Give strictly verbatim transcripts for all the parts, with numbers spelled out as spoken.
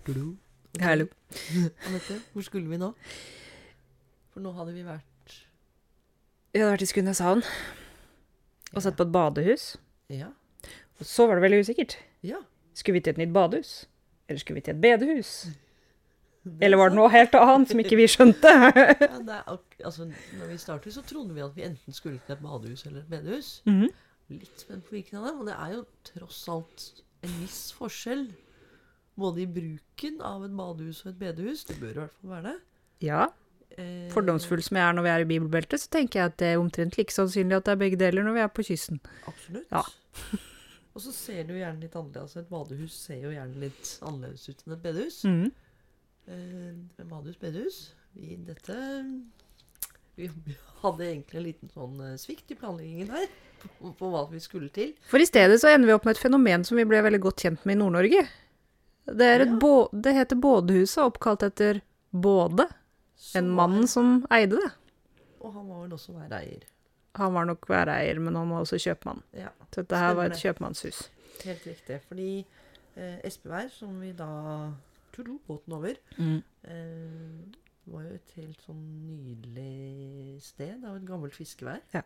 Okay. Hallo. Annette, hvor skulle vi nå? For nå hadde vi vært... Vi hadde vært i Skudeneshavn og sett på et badehus. Ja. Og så var det veldig usikkert. Ja. Skulle vi til et nytt badehus? Eller skulle vi til et bedehus? Eller var det noe helt annet som ikke vi skjønte? Ja, det er, ak- altså, når vi startet så trodde vi at vi enten skulle til et badehus eller et bedehus. Mhm. Litt spent på hvilken av dem, og det er jo tross alt en viss forskjell. Både i bruken av et badehus og et bedehus. Det bør i hvert fall være det. Ja, Eh, fordomsfull som jeg er når vi er i bibelbeltet, så tenker jeg at det er omtrent like sannsynlig at det er begge deler når vi er på kysten. Absolutt. Ja. Og så ser det jo gjerne litt annerledes. Et badehus ser jo gjerne litt annerledes ut enn et bedehus. Mhm. Eh, med badehus, bedehus. Vi, dette, vi hadde egentlig en liten sånn eh, svikt i planleggingen her. På, på hva vi skulle til. For i stedet så ender vi opp med et fenomen som vi ble veldig godt kjent med i Nord-Norge. Det, er et Ja. bå- det heter Bådehuset, oppkalt etter Både, Så en var- mann som eide det. Og han var vel også væreier. Han var nok væreier, men han var også kjøpmann. Ja, Så dette her var Stemmer et kjøpmannshus. helt riktig. Fordi eh, Espevær, som vi da tok båten over, Mm. eh, var jo et helt sånn nydelig sted. Det var et gammelt fiskevær. Ja.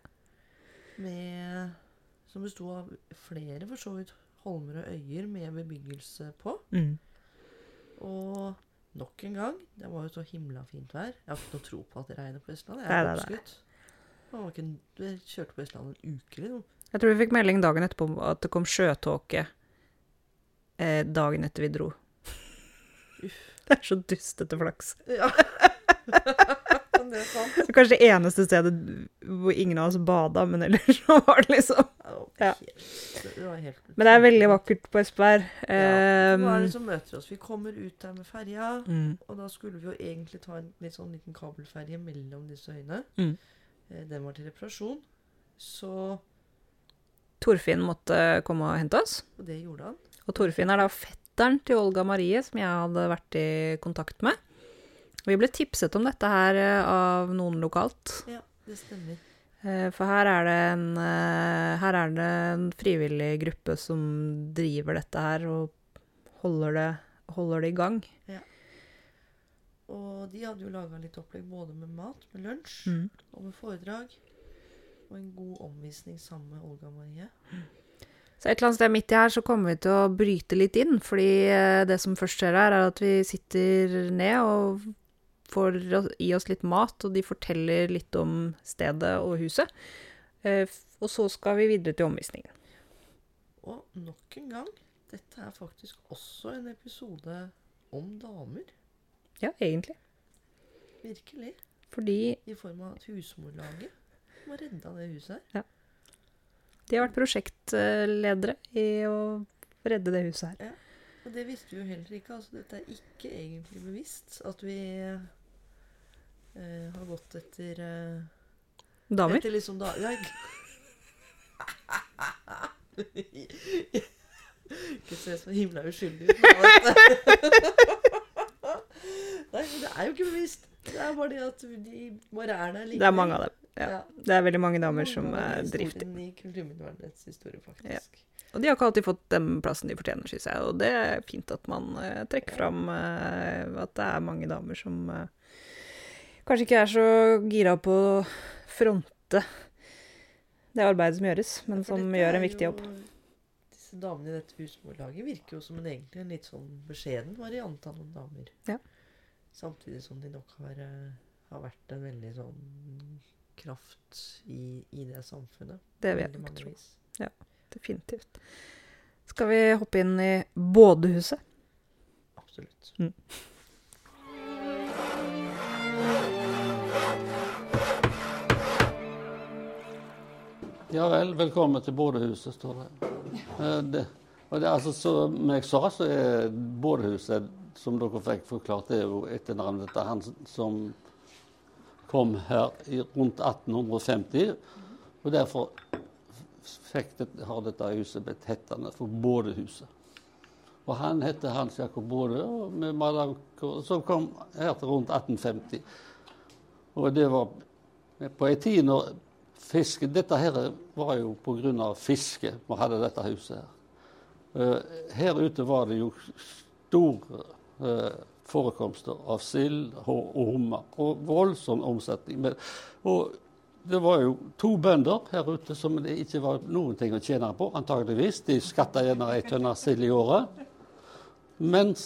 Med, som bestod av flere for så vidt holmer og øyer med bebyggelse på. Mm. Og nok en gang, det var jo så himla fint vær. Jeg har ikke noe tro på at det regner på Østlandet. Jeg Nei, er nei, nei. oppskutt. Det var ikke en- Jeg kjørte på Østlandet en uke eller noe. Jeg tror vi fikk melding dagen etterpå om at det kom sjøtåke eh, dagen etter vi dro. Det er så dustete flaks. Ja. det er sant. Det er kanskje det eneste stedet hvor ingen av oss bada, men ellers så var det liksom. Ja, det var Ja. helt- det var helt Men det er veldig vakkert på Espevær. Ja. Hva er det Um, som møter oss? Vi kommer ut der med ferja, mm, og da skulle vi jo egentlig ta en litt sånn liten kabelferje mellom disse øyene. Mm. Eh, Den var til reparasjon, så Torfinn måtte komme og hente oss. og det gjorde han. Og Torfinn er da fetteren til Olga Marie, som jeg hadde vært i kontakt med. Vi ble tipset om dette her eh, av noen lokalt. Ja, det stemmer. Eh, For her er det en, eh, her er det en frivillig gruppe som driver dette her og holder det, holder det i gang. Og de hadde jo laget litt opplegg både med mat, med lunsj, Mm. og med foredrag, og en god omvisning sammen med Olga Marie. Så et eller annet sted midt i her så kommer vi til å bryte litt inn, fordi eh, det som først skjer her er at vi sitter ned og får oss- i oss litt mat, og de forteller litt om stedet og huset. Eh, f- Og så skal vi videre til omvisningen. Og nok en gang, dette er faktisk også en episode om damer. Ja, egentlig. Virkelig. Fordi I form av at husmorlaget må redde av det huset her. de har vært prosjektledere i å redde det huset her. Og det visste vi jo heller ikke. Altså, dette er ikke egentlig bevisst at vi eh, har gått etter eh, Damer. Etter liksom da ja, Ikke se så himla uskyldig ut. nå, dette. Nei, men det er jo ikke bevisst. Det er bare det at de bare er der likevel. Det er mange av dem. Ja. Ja. Det er veldig mange damer Mange som av er historien driftige. I kulturminnevernets historie, faktisk. Og de har ikke alltid fått den plassen de fortjener, synes jeg. Og det er fint at man eh, trekker fram eh, at det er mange damer som eh, kanskje ikke er så gira på å fronte det arbeidet som gjøres, men For som dette gjør er en viktig jobb. jo- Disse damene i dette husmorlaget virker jo som en egentlig en litt sånn beskjeden variant av noen damer. Ja. Samtidig som de nok har, eh, har vært en veldig sånn kraft i, i det samfunnet. Det vil jeg Veldig nok mange tro. vis. Definitivt. Skal vi hoppe inn i bådehuset? Absolutt. Mm. Ja vel, velkommen til bådehuset, står det. Eh, det og det er altså, som jeg sa, så er bådehuset, som dere fikk forklart, det er jo etternavnet til han som kom her i rundt atten femti. Og derfor fikk det, har dette huset blitt hettende for bådehuset. Og han heter Hans Jakob Både, og med Madame K- som kom her til rundt atten femti. Og det var på en tid når fiske, dette her var jo på grunn av fiske vi hadde dette huset her. Uh, her ute var det jo stor eh, forekomster av sild og hummer. Og voldsom omsetning. Men, og det var jo to bønder her ute som det ikke var noen ting å tjene på, antageligvis. De skatta gjerne ei tønne sild i året. Mens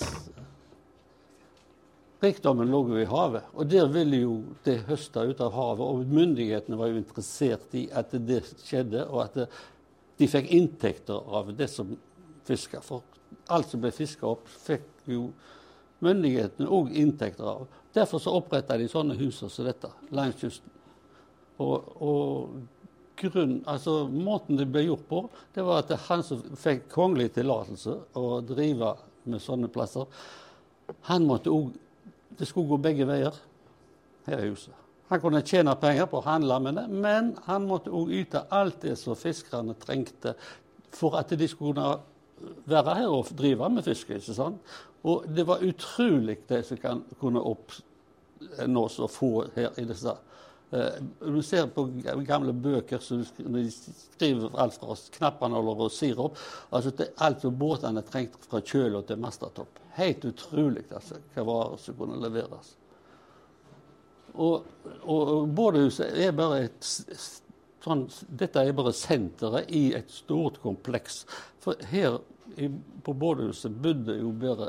rikdommen lå jo i havet. Og der ville jo det høste ut av havet. Og myndighetene var jo interessert i at det skjedde, og at det, de fikk inntekter av det som fiska. For alt som ble fiska opp, fikk jo myndighetene òg inntekter av. Derfor så oppretta de sånne hus som dette langs kysten. Og, og grunn, altså måten det ble gjort på, det var at han som fikk kongelig tillatelse å drive med sånne plasser, han måtte òg det skulle gå begge veier her i huset. Han kunne tjene penger på å handle med det, men han måtte også yte alt det som fiskerne trengte for at de skulle være her og drive med fiske, ikke sant? Og det var utrolig det som kan, kunne oppnås og få her i disse. Uh, du ser på gamle bøker så de skriver alt fra knappenåler og sirup, altså det er alt som båtene trengte fra kjøl til mastatopp. Helt utrolig altså, hva varer som kunne leveres. Og, og bådehuset er bare et sånn, dette er bare senteret i et stort kompleks. For her i, på bådehuset bodde jo bare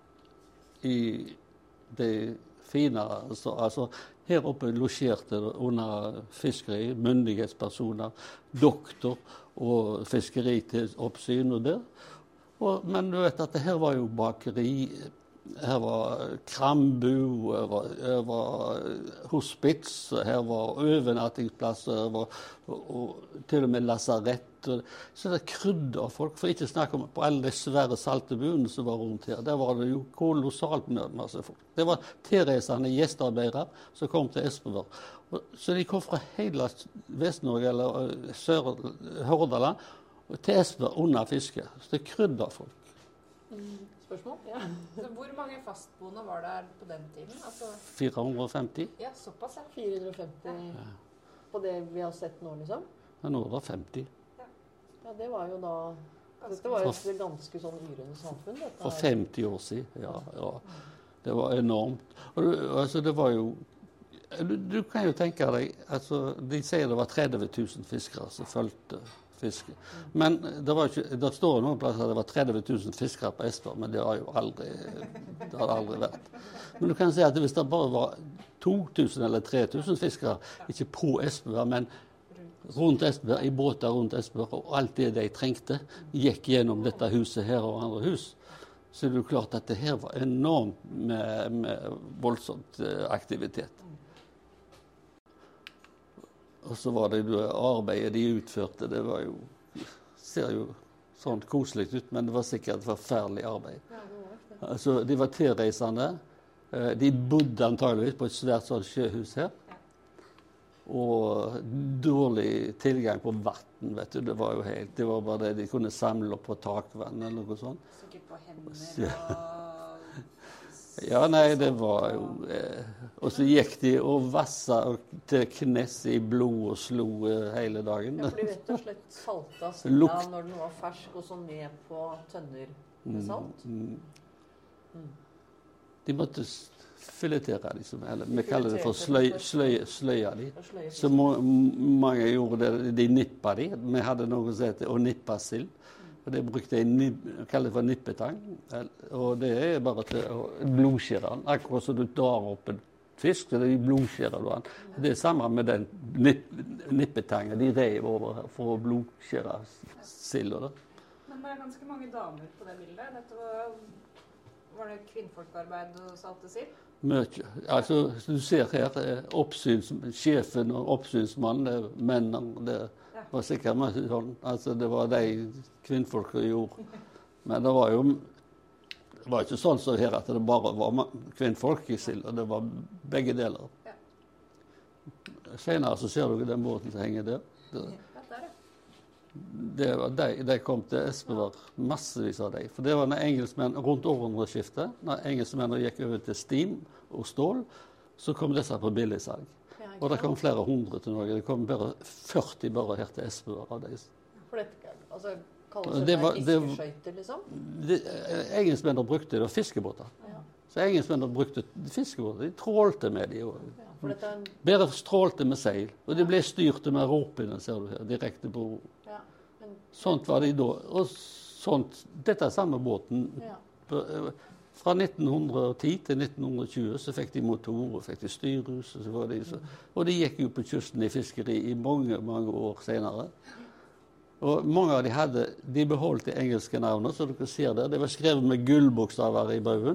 i det finere, altså, altså her oppe losjerte under fiskeri, myndighetspersoner, doktor og fiskeri til oppsyn og der. Og, men du vet at her var jo bakeri, her var krambu, her var, her var hospits, her var overnattingsplasser, her var og, og, til og med lasarett. Og, så det krydde av folk, for ikke snakke om på alle de svære saltebuene som var rundt her. Der var det jo kolossalt masse folk. Det var tilreisende gjestearbeidere som kom til Espevær. Så de kom fra hele Vest-Norge eller Sør-Hordaland til Espevær under fiske. Så det krydde av folk. Mm. Spørsmål? Ja. Så hvor mange fastboende var der på den tiden? Altså... fire hundre og femti. Ja, såpass, ja. fire hundre og femti ja. På det vi har sett nå, liksom? Ja, nå er det femti. Ja, ja det var jo da... Dette var jo et ganske sånn yrende samfunn. Dette. For femti år siden, ja. ja. Det var enormt. Og du, altså, det var jo... Du, du kan jo tenke deg, altså, de sier det var tretti tusen fiskere som følte fiske. Men det, var ikke, det står noen plasser at det var tretti tusen fiskere på Espevær, men det har jo aldri, det har aldri vært. Men du kan si at hvis det bare var to tusen eller tre tusen fiskere, ikke på Espevær, men rundt Espevær, i båter rundt Espevær, og alt det de trengte, gikk gjennom dette huset her og andre hus, så er det jo klart at det her var enormt med, med voldsomt aktivitet. Og så var det arbeidet de utførte, det var jo, ser jo sånn koselig ut, men det var sikkert forferdelig arbeid. Ja, det var det. Altså, de var tilreisende, de bodde antageligvis på et svært sånn sjøhus her, og dårlig tilgang på vatten, vet du, det var jo helt, det var bare det de kunne samle opp på takvann eller noe sånt. Sikkert på hender og... Ja, nei, det var jo... Eh, og så gikk de og vassa til knes i blod og slo eh, hele dagen. Ja, for de rett og slett salta silda når den var fersk, og så ned på tønner med salt. Mm, mm. De måtte filetere de, som, eller vi kaller det for sløy, sløy, sløya de. Så må, mange gjorde det, de nippa de. Vi hadde noe som heter å nippa sild. Og det brukte jeg kaller for nippetang, og det er bare til å blodskjære den. Akkurat som du drar opp en fisk, så det blodskjærer du den. Det er samme med den nipp, nippetangen, de rev over her for å blodskjære sild. Men det er ganske mange damer på det bildet. Dette var, var det kvinnfolkarbeid og salte sild? Mye. Altså, du ser her, oppsyns, sjefen og oppsynsmannen, mennene, det Det var sikkert mye sånn, altså det var de kvinnfolkene gjorde. Men det var jo, det var ikke sånn som her at det bare var kvinnfolk i silda, det var begge deler. Ja. Senere så ser du den båten som henger der. Det, det var de, de kom til Espevær, massevis av de. For det var når engelskmenn rundt århundreskiftet, når engelskmennene gikk over til stim og stål, så kom disse på billigsalg. Og det kom flere hundre til Norge. Det kom bare førti bare her til Espevær av dem. For dette, altså, kalles det, det fiskeskøyter, liksom? Engelskmennene brukte det, og fiskebåter. Ja. Så engelskmennene brukte fiskebåter. De trålte med de. Og Ja, for dette er en... bare strålte med seil. Og de ble styrte med ropene, ser du her, direkte på. Ja, men... Sånt var de da. Og sånt, dette er samme båten. Ja. Fra nitten ti til nitten tjue så fikk de motor, og fikk de styrhus. Og, så var de, så, og de gikk jo på kysten i fiskeri i mange, mange år senere. Og mange av de hadde, de beholdt de engelske navnene, så dere ser det. Det var skrevet med gullbokstaver i baugen.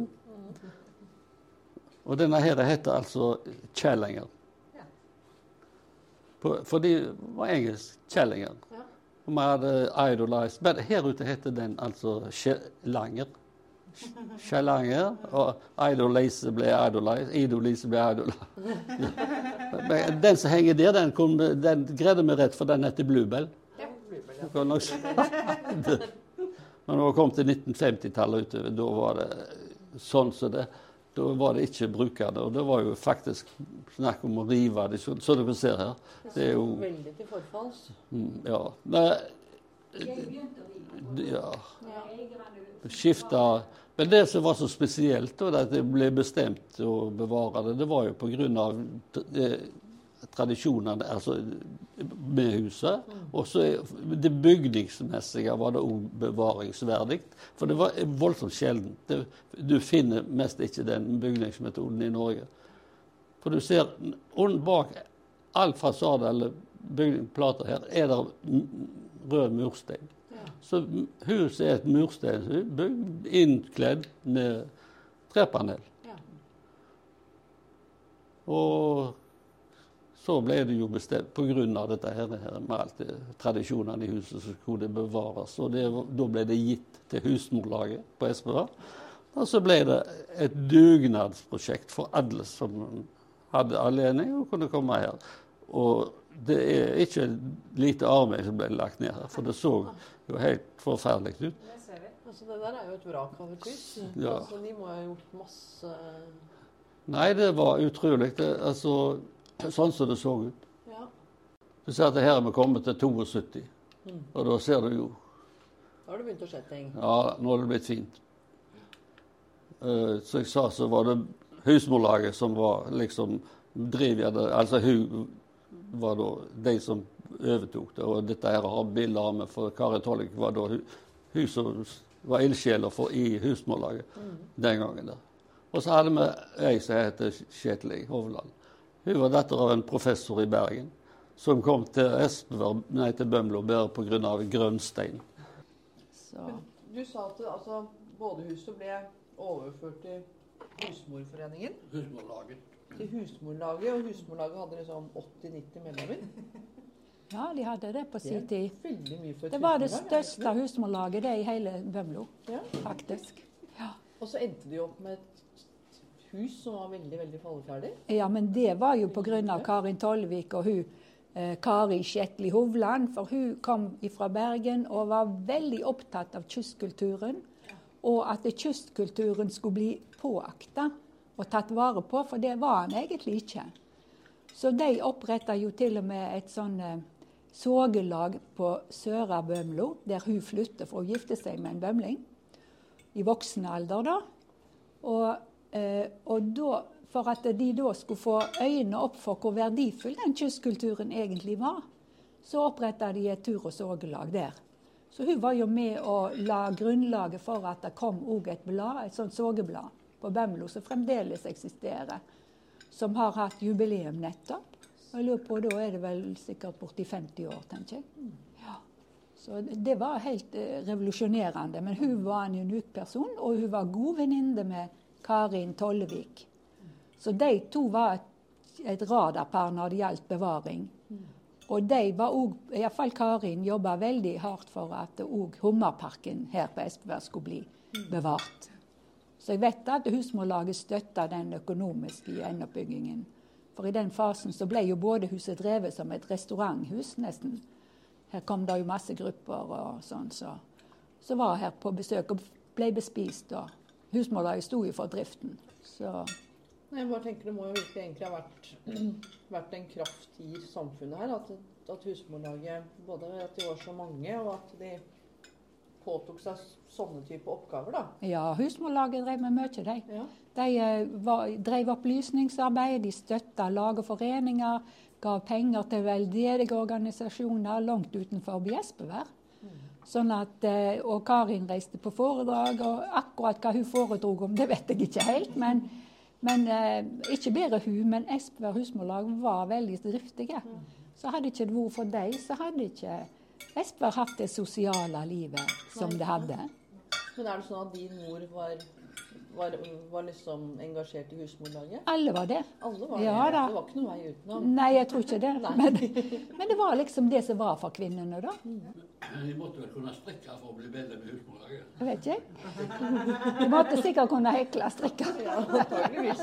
Og denne her heter altså Challenger. Ja. På, for de var engelsk Challenger. Ja. Og vi hadde Idolize. Men her ute heter den altså Langer. Challenger. Og Idolize ble Idolize. Idolize ble Idolize. Men den som henger der, den, kom, den greide vi rett, for den heter Bluebell. Ja, Bluebell, ja. Kan nok si. Men når vi kom til nitten femti-tallet utover, da var det sånn som det. Da var det ikke brukende, og det var jo faktisk snakk om å rive det, så, så dere ser her. Det er jo... Veldig til forfalls. Mm, ja. Men, ja. Skifta. Men det som var så spesielt, da, at det ble bestemt å bevare det, det var jo på grunn av eh, tradisjonene altså, med huset. Og så det bygningsmessige var det også bevaringsverdig. For det var voldsomt sjelden. Det, du finner mest ikke den bygningsmetoden i Norge. For du ser, bak all fasade eller bygningsplater her, er det rød murstein. Ja. Så huset er et mursteinshus, bygd innkledd med trepanel. Ja. Og så ble det jo bestemt, på grunn av dette her, med alt det, tradisjonene i huset, så skulle det bevares. Og det, da ble det gitt til husmorlaget på Espedal. Og så ble det et dugnadsprosjekt for alle som hadde anledning og kunne komme her. Og det er ikke lite arbeid som ble lagt ned her, for det så jo helt forferdelig ut. Altså, det der er jo et vrak av et hus. Ja. Altså, de må ha gjort masse... Nei, det var utrolig. Det, altså... Sånn som det så ut. Ja. Du ser at her er vi kommet til syttito, mm. og da ser du jo... Da har det begynt å skje ting. Ja, nå har det blitt fint. Uh, så jeg sa, så var det husmorlaget som var liksom drivende, altså hun var da de som overtok det, og dette her har bilder med, for Kari Tollik var da hun, hun som var ildsjeler for i husmorlaget mm. den gangen der. Og så hadde vi ei som heter Kjetil Hovland. Hun var datter av en professor i Bergen, som kom til Espedal, nei, til Bømlo, bare på grunn av grønnstein. Så. Du sa at altså, bådehuset ble overført til Husmorforeningen? Husmorlaget. Til Husmorlaget, og Husmorlaget hadde liksom åtti til nitti medlemmer? Ja, de hadde det på sin tid. Det er veldig mye for et Det var det husmorlag, største husmorlaget det i hele Bømlo, ja. faktisk. Ja. Og så endte de opp med et hus som var veldig, veldig falleferdig. Ja, men det var jo på grunn av Karin Tollevik og hun, eh, Kari Kjetli Hovland, for hun kom fra Bergen og var veldig opptatt av kystkulturen, og at kystkulturen skulle bli påakta og tatt vare på, for det var han egentlig ikke. Så de opprettet jo til og med et sånn eh, sågelag på Søra Bømlo, der hun flyttet for å gifte seg med en bømling, i voksen alder da. Og Uh, og da, for at de da skulle få øynene opp for hvor verdifull den kystkulturen egentlig var, så opprettet de et tur- og sågelag der. Så hun var jo med å la grunnlaget for at det kom også et blad, et sånt sågeblad på Bømlo, som fremdeles eksisterer, som har hatt jubileum nettopp. Og jeg lurer på, da er det vel sikkert borti femti år, tenker jeg. Ja. Så det var helt uh, revolusjonerende, men hun var en unik person, og hun var god venninne med Karin Tollevik. Så de to var et, et radarpar når det gjaldt bevaring. Mm. Og de var også, i hvert fall Karin, jobbet veldig hardt for at også Hummerparken her på Espedal skulle bli mm. bevart. Så jeg vet at husmorlaget støttet den økonomiske gjenoppbyggingen. For i den fasen så ble jo både huset drevet som et restauranthus nesten. Her kom det jo masse grupper og sånn, så, så var her på besøk og ble bespist da. Husmorlaget sto jo for driften. Så. Nei, jeg bare tenker Det må jo virkelig egentlig ha vært, vært en kraft i samfunnet her. At, at husmorlaget, både at de var så mange, og at de påtok seg sånne type oppgaver, da? Ja, husmorlaget drev med mye, de. Ja. De eh, var, drev opplysningsarbeid, de støtta lag og foreninger, gav penger til veldedige organisasjoner langt utenfor Espevær. Mm. Sånn at, eh, og Karin reiste på foredrag, og akkurat hva hun foredrog om, det vet jeg ikke helt, men, men eh, ikke bare hun, men Espevær husmorlag var veldig driftige. Mm. Så hadde ikke det vært for dem, så hadde ikke Espevær hatt det sosiale livet som det hadde. Men er det sånn at din mor var, var, var liksom engasjert i husmorlaget? Alle var det. Alle var ja, det. Da. Det var ikke noe vei utenom. Nei, jeg tror ikke det. Men, men det var liksom det som var for kvinnene da. Men de måtte vel kunne strikke for å bli medlem i husmorlaget? Jeg vet ikke. De måtte sikkert kunne hekle strikke. Ja, antageligvis.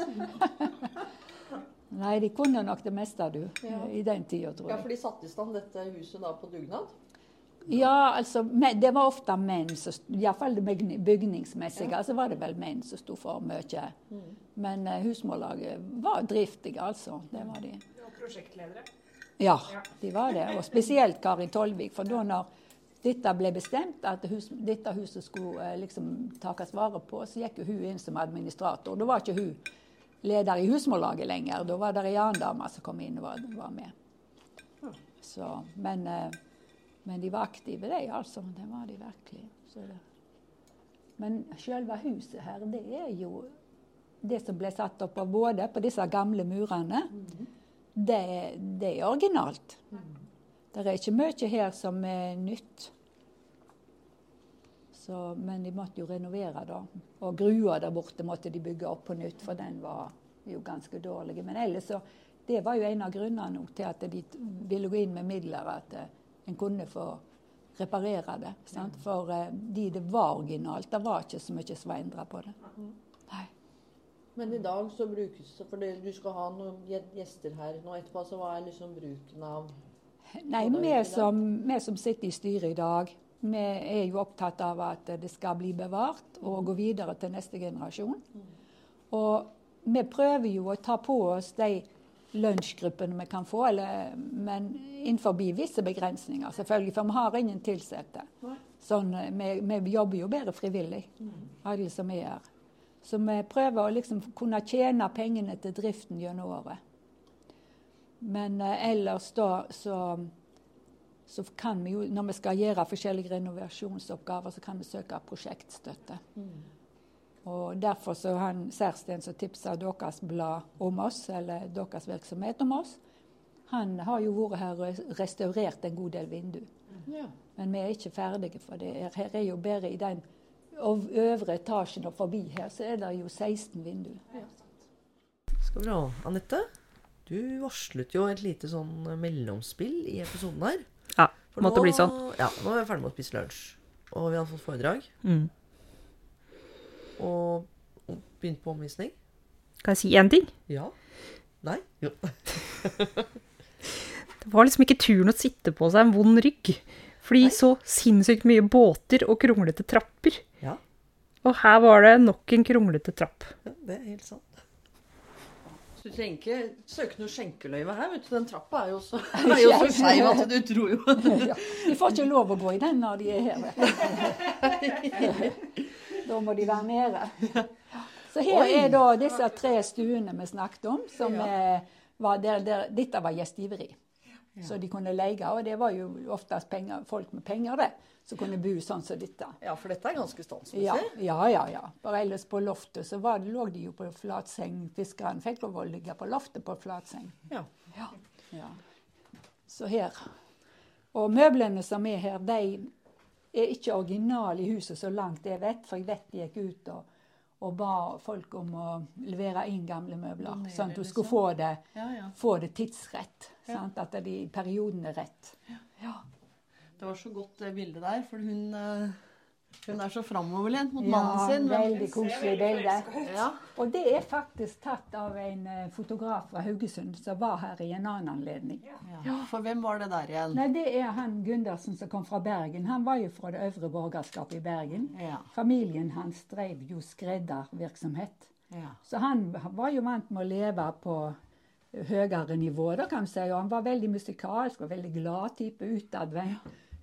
Nei, de kunne nok det meste, du, ja. I den tida, tror jeg. Ja, for de satte i stand dette huset da på dugnad? Ja, altså, det var ofte menn, i hvert fall det bygningsmessige, ja. Så var det vel menn som stod for mye. Mm. Men uh, husmorlaget var driftige, altså. Det var de. Og prosjektledere? Ja, de var det. Og spesielt Karin Tollvik, for da når dette ble bestemt, at hus, dette huset skulle uh, liksom takes vare på, så gikk jo hun inn som administrator. Da var ikke hun leder i husmorlaget lenger. Da var det en annen dame som kom inn og var, var med. Så, men... Uh, Men de var aktive, de, altså. Det var de virkelig. Så det. Men selve huset her, det er jo det som ble satt opp av både på disse gamle murene. Mm-hmm. det, det er originalt. Mm. Det er ikke mye her som er nytt. Så, men de måtte jo renovere da. Og grua der borte måtte de bygge opp på nytt, for den var jo ganske dårlig. Men ellers så, det var jo en av grunnene til at de ville gå inn med midler, at en kunne få reparere det. Sant? For uh, de det var originalt, det var ikke så mye som var endret på det. Nei. Men i dag så brukes det, for det, du skal ha noen gjester her nå etterpå, så hva er liksom bruken av? Nei, vi som, vi som sitter i styret i dag, vi er jo opptatt av at det skal bli bevart og gå videre til neste generasjon. Og vi prøver jo å ta på oss de lunsjgruppene vi kan få, eller, men innenfor visse begrensninger, selvfølgelig, for vi har ingen tilsette. Sånn, vi, vi jobber jo bedre frivillig, alle som er her. Så vi prøver å liksom kunne tjene pengene til driften gjennom året. Men eh, ellers da, så, så kan vi jo, når vi skal gjøre forskjellige renovasjonsoppgaver, så kan vi søke prosjektstøtte. Mm. Og derfor så han Særsten som tipset deres blad om oss, eller deres virksomhet om oss, han har jo vært her og restaurert en god del vindu. Ja. Men vi er ikke ferdige for det. Her er jo bare i den øvre etasjen og forbi her, så er det jo seksten vindu. Ja. Skal vi ha, Annette? Du varslet jo et lite sånn mellomspill i episoden her. Ja, for måtte nå, bli sånn. Ja, nå er vi ferdig med å spise lunsj. Og vi har fått foredrag. Mm. Og, og begynt på omvisning. Kan jeg si en ting? Ja. Nei? Jo. Det var liksom ikke turen å sitte på seg en vond rygg. Fordi Nei. Så sinnssykt mye båter og kronglete trapper. Ja. Og her var det nok en kronglete trapp. Ja, det er helt sant. Så du trenger ikke søke noe skjenkeløyve her, vet du. Den trappa er jo så, er jo så skeiv at du tror jo. Ja, de får ikke lov å gå i den når de er her. Da må de være nede. Så her Oi. Er da disse tre stuene vi snakket om, som ja. var der, der, dette var gjestgiveri. Ja. Så de kunne leie, og det var jo oftest penger, folk med penger det, som kunne bo sånn som dette. Ja, for dette er ganske standsmessig. Ja, ja, ja. ja. Bare ellers på loftet så var det, lå de jo på flatseng. Fiskeren fikk lov å ligge på loftet på flatseng. Ja. Ja. Ja. Så her. Og møblene som er her, de er ikke originale i huset så langt jeg vet, for jeg vet de gikk ut og, og ba folk om å levere inn gamle møbler, Donere, sånn at du skulle få det, ja, ja. få det tidsrett, ja. Sant? At det i perioden er rett. Ja. Ja. Det var så godt det bildet der, for hun, hun er så fremoverlent mot ja, mannen sin. Ja, veldig koselig bilde. Ja. Og det er faktisk tatt av en fotograf fra Haugesund som var her i en annen anledning. Ja. Ja, for hvem var det der igjen? Nei, det er han Gundersen som kom fra Bergen. Han var jo fra det øvre borgerskapet i Bergen. Ja. Familien hans drev jo skreddervirksomhet. Ja. Så han var jo vant med å leve på høyere nivå, da kan man si. Og han var veldig musikalsk og veldig glad type utadvendt.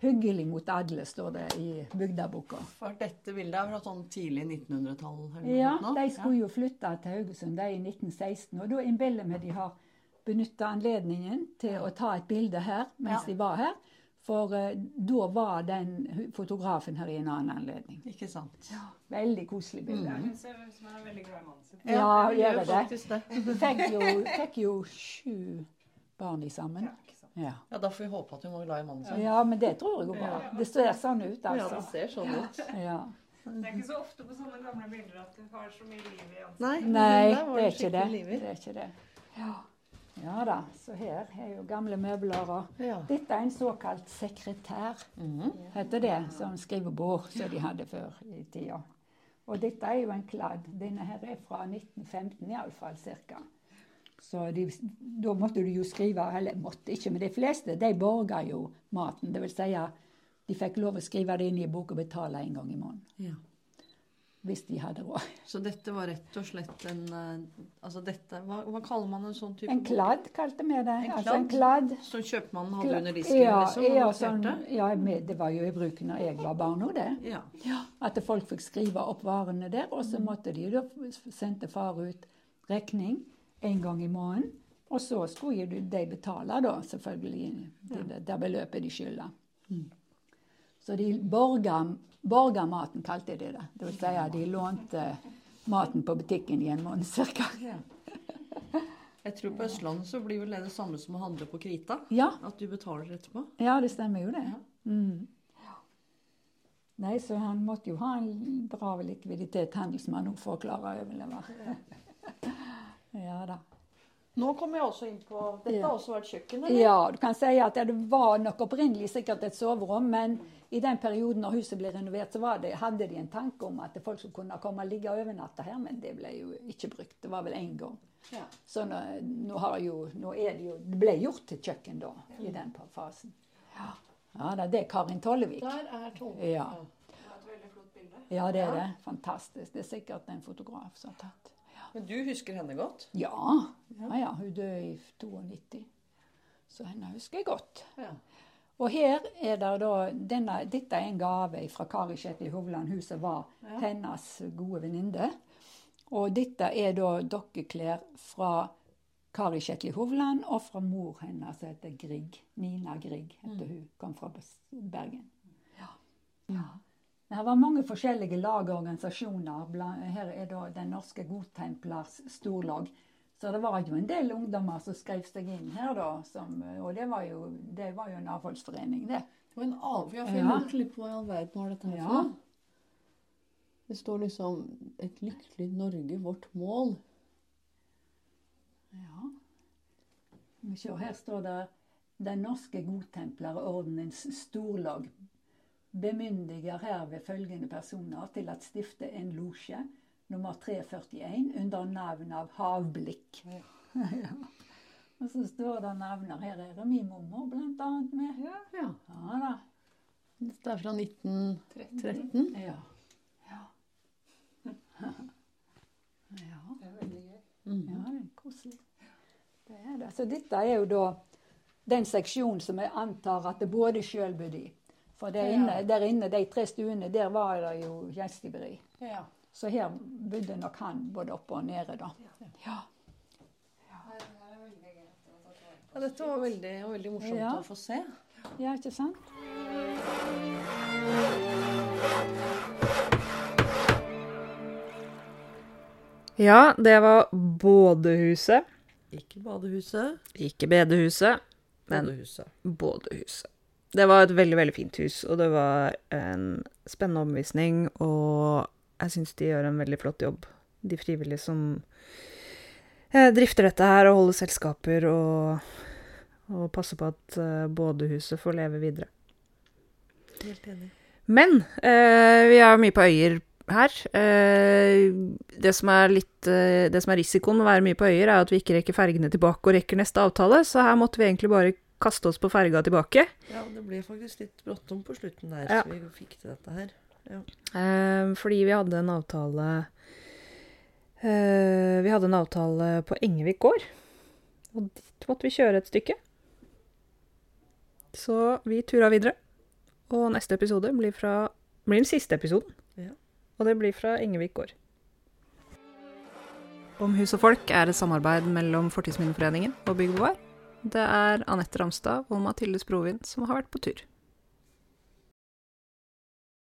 Hyggelig mot alle, står det i bygdeboka. For dette bildet er fra sånn tidlig nittenhundretall? eller noe Ja, sånt nå? de skulle jo flytte til Haugesund de i nitten seksten, og da innbiller vi de har benyttet anledningen til å ta et bilde her mens Ja. de var her, for uh, da var den hu- fotografen her i en annen anledning. Ikke sant? Veldig koselig bilde. Hun ser ut som hun er veldig glad i mannen sin. Ja, det gjør det. faktisk det. Fikk jo, fikk jo sju barn i sammen. Ja. Ja, da får vi håpe at hun var glad i mannen sin. Ja, men det tror jeg går bra. Det ser sånn ut, Ja, det altså. ser sånn ut. Ja. Det er ikke så ofte på sånne gamle bilder at du har så mye liv i ansiktet. Nei, Nei, der var det er ikke det. skikkelig livlig. Det er ikke det. Ja. Ja da, så her er jo gamle møbler. Og Ja. dette er en såkalt sekretær, heter det, som skrivebord som de hadde før i tida. Og dette er jo en kladd. Denne her er fra nitten femten i alle fall, cirka. Så de, da måtte du jo skrive, eller måtte ikke, men de fleste, de borga jo maten. Det vil si, de fikk lov å skrive det inn i bok og betale en gang i måneden. Ja. Hvis de hadde råd. Så dette var rett og slett en eh, Altså dette Hva, hva kaller man en sånn type En kladd kalte vi det. En Altså en kladd. Som kjøpmannen hadde Kla- under disken, ja, liksom? ja, og sånn, noterte? ja men det var jo i bruk når jeg var barn òg, det. Ja. At folk fikk skrive opp varene der, og så måtte de da sendte far ut regning en gang i måneden. Og så skulle jo de betale, da, selvfølgelig, det, det, det beløpet de skylda. Så de borga, borga maten, kalte de det. Det vil si at de lånte maten på butikken i en måned cirka. Jeg tror på Østlandet så blir vel det det samme som å handle på krita. Ja, At du betaler etterpå. ja, det stemmer jo det. Mm. Nei, så han måtte jo ha en bra likviditet, handelsmann, nå for å klare å overleve. Ja da. Nå kommer jeg også inn på Dette Ja. har også vært kjøkken, eller? Ja, du kan si at det var nok opprinnelig sikkert et soverom, men i den perioden når huset ble renovert, så var det, hadde de en tanke om at folk skulle kunne komme og ligge over natta her, men det ble jo ikke brukt. Det var vel én gang. Ja. Så nå, nå, har jo, nå er det jo Det ble gjort til kjøkken da, i den fasen. Ja, ja da, det er Karin Tollevik. Der er Tove. Ja. Det var et veldig flott bilde. Ja, det er det. Fantastisk. Det er sikkert en fotograf som har tatt. Men du husker henne godt? Ja, ja, ja. Hun døde i nitto-to. Så henne husker jeg godt. Ja. Og her er det da denne, Dette er en gave fra Kari Kjetli Hovland, hun som var hennes gode venninne. Og dette er da dokkeklær fra Kari Kjetli Hovland og fra mor hennes, som heter Grieg. Nina Grieg heter hun. Kom fra Bergen. Ja. Ja. Det var mange forskjellige lag og organisasjoner. Blant- Her er da Den norske godtemplars storlag. Så det var jo en del ungdommer som skrev seg inn her, da. Som, og det var jo, det var jo en avholdsforening, det. Og en annen, ja, for jeg Ja. lurte litt på hva i all verden var dette her Ja. for noe. Det står liksom 'Et lykkelig Norge, vårt mål'. Ja. Men se, her står det Den norske godtemplerordenens storlag bemyndiger herved følgende personer til at stifte en losje nummer tre førtien under navn av Havblikk. Ja. Og så står det navner. Her er det min mormor blant annet med. Ja. Ja da. Dette er fra nitten tretten. Ja. Ja. Ja. Det er veldig gøy. Ja, det er koselig. Det er det. Så dette er jo da den seksjonen som jeg antar at det både sjøl bodde i. For der inne, der inne, de tre stuene, der var det jo gjestgiveri. Ja. Så her bodde nok han både oppe og nede, da. Ja. Ja, dette var veldig, og veldig morsomt Ja. å få se. Ja, ikke sant? Ja, det var bådehuset. Ikke badehuset, Ikke bedehuset, men badehuset. bådehuset. Det var et veldig, veldig fint hus, og det var en spennende omvisning, og jeg synes de gjør en veldig flott jobb. De frivillige som eh, drifter dette her og holder selskaper og, og passer på at eh, bådehuset får leve videre. Helt enig. Men eh, vi er mye på øyer her. Eh, det, som er litt, eh, det som er risikoen med å være mye på øyer, er at vi ikke rekker fergene tilbake og rekker neste avtale, så her måtte vi egentlig bare kaste oss på ferga tilbake. Ja, det ble faktisk litt bråttom på slutten der, Ja. så vi fikk til dette her. Ja. Eh, fordi vi hadde en avtale eh, Vi hadde en avtale på Engevik gård. Og dit måtte vi kjøre et stykke. Så vi tura videre. Og neste episode blir, fra, blir den siste episoden. Ja. Og det blir fra Engevik gård. Om hus og folk er et samarbeid mellom Fortidsminneforeningen og Bygg og Bevar. Det er Anette Ramstad og Mathilde Sprovin som har vært på tur.